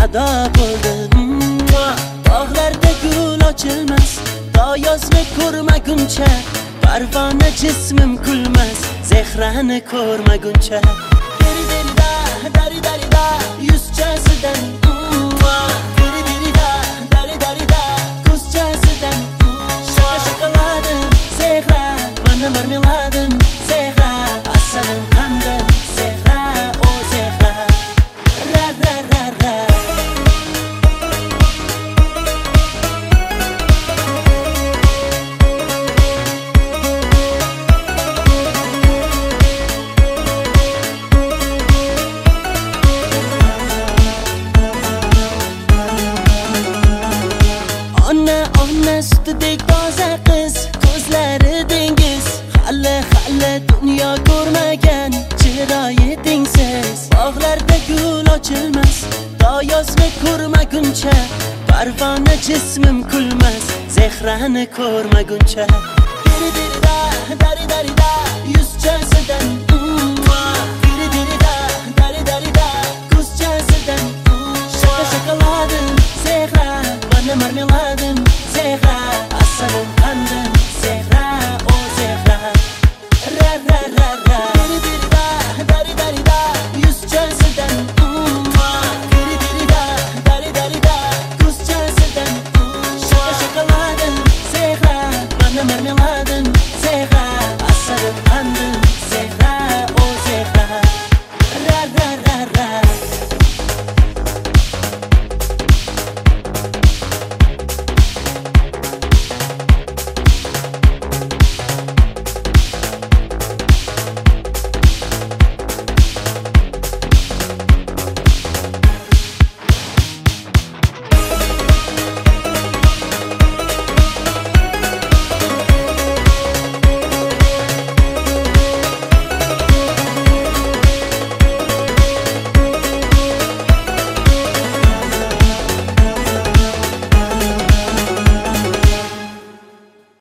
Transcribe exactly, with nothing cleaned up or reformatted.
ado bo'ldi. Bog'larda gul ochilmas, to yozni ko'rmaguncha, parvona jismim kulmas, zehrani ko'rmaguncha. Deri derida, dari darida, yuzchasidan deri derida, dari darida, ko'zchasidan shoshqaladim, zehra, mana marmeladim, zehra, asalim qandim, zehra, o zehra, ra ra ra ra. Sutidek toza qiz, ko'zlari dengiz, hali hali dunyo ko'rmagan chiroyi tengsiz. Bog'larda gul ochilmas, to yozni ko'rmaguncha, parvona jismim kulmas, zehrani ko'rmaguncha. Deri derida, dari darida, yuzchasidan